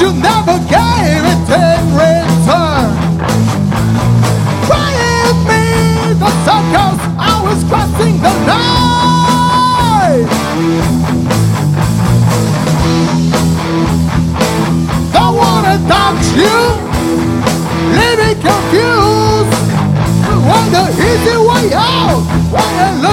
you never gave it in return. Crying me the circles I was crossing the night. Don't wanna touch you, leave me confused. Want the easy way out, wanna